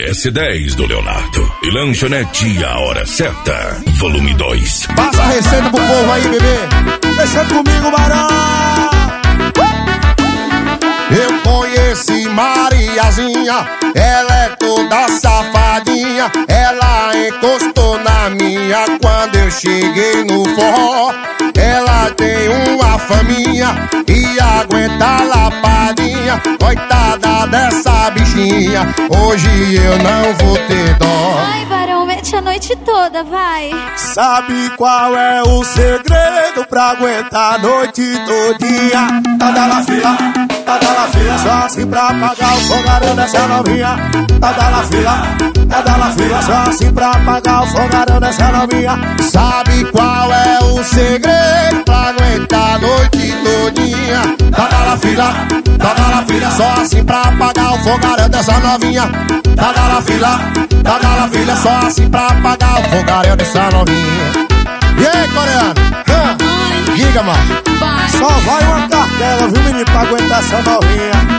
DS10 do Leonardo e Lanchonete A Hora Certa, volume 2. Passa a receita pro povo aí, bebê. Deixa comigo, Barão. Eu conheci Mariazinha, ela é toda safadinha. Ela encostou na minha quando eu cheguei no forró. Ela tem uma faminha e aguenta a lapadinha. Coitada dessa bichinha, hoje eu não vou ter dó. Ai, Barão, mete a noite toda, vai. Sabe qual é o segredo pra aguentar a noite todinha? Tá da la fila, só assim pra pagar o fogaréu dessa novinha. Tá da la fila, só assim pra pagar o fogaréu dessa novinha. Sabe qual é o segredo pra aguentar a noite todinha? Tá da la fila, só assim pra pagar o fogaréu dessa novinha. Tá da la fila, só assim pra pagar o fogaréu dessa novinha. E aí, coreano? Diga, mano. Só vai uma cartela, viu, menino, pra aguentar essa novinha.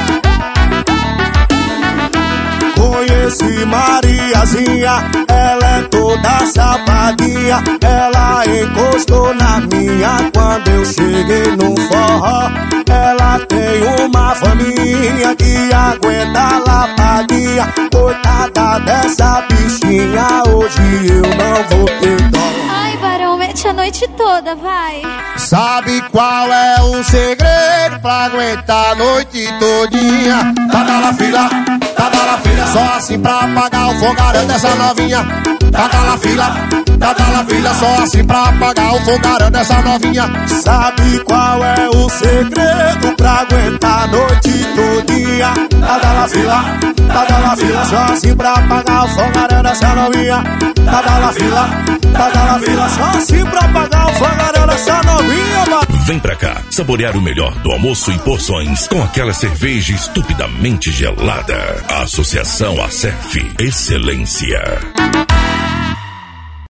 Conheci Mariazinha, ela é toda safadinha. Ela encostou na minha quando eu cheguei no forró. Ela tem uma faminha que aguenta a lapadinha. Coitada dessa bichinha, hoje eu não vou ter dó. Ai, Barão, mete a noite toda, vai. Sabe qual é o segredo pra aguentar a noite todinha? Tá da la fila, só assim pra pagar o fogaréu dessa novinha. Tá da la fila, só assim pra pagar o fogaréu dessa novinha. Sabe qual é o segredo pra aguentar a noite todinha? Tá da la fila, só assim pra pagar o fogaréu dessa novinha. Tá da la fila, só assim pra pagar o fogaréu dessa novinha, mano. Vem pra cá, saborear o melhor do almoço em porções com aquela cerveja estupidamente gelada. Associação Acerf, excelência.